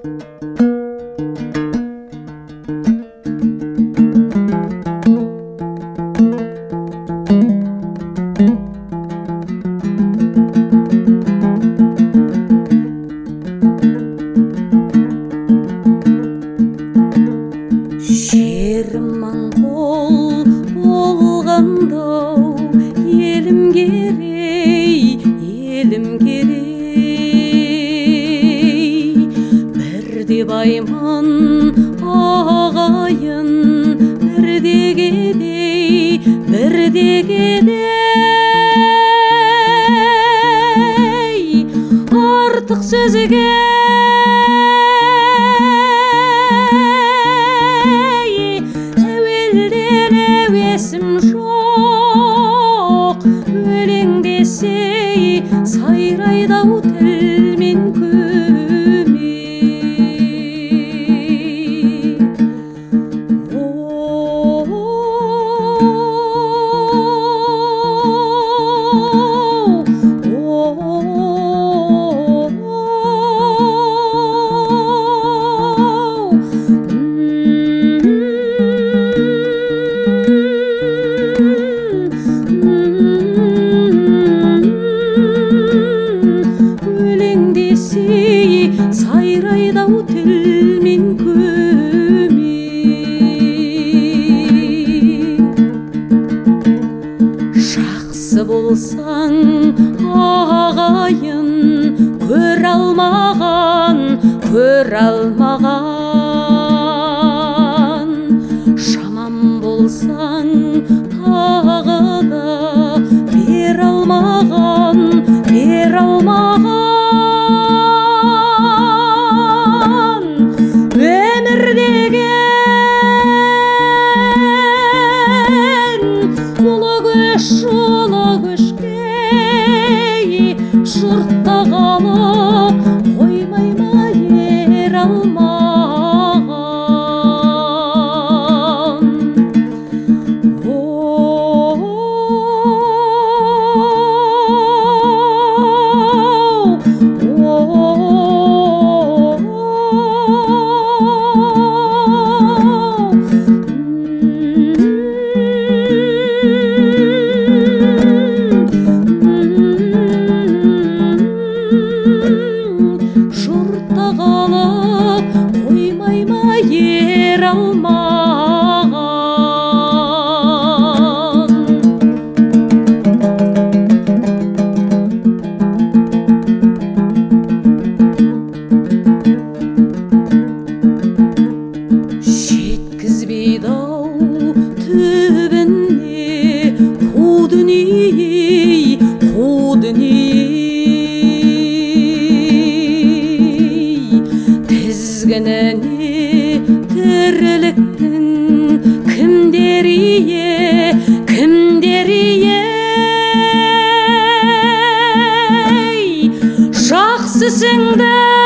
Жерім моңғол болғанда елім керей, елім керей. Бірде байман ағайын, бірде кедей, бірде кедей. Артық сөзге жоқ, өлең десе сайрайды-ау тіл мен көмей. Сайрайды-ау тіл мен көмей. Жақсы болсаң ағайын, көре алмаған, көре алмаған. Жаман болсаң тағы да бере алмаған, бере алмаған. Ұлы көшке жұртта қалып қоймай ма ере алмаған. Жұртта қалып қоймай ма ере алмаған. Жеткізбейді-ау түбіне қу дүние, қу дүние. Тізгініне тірліктің кімдер ие, кімдер ие. Жақсысыңды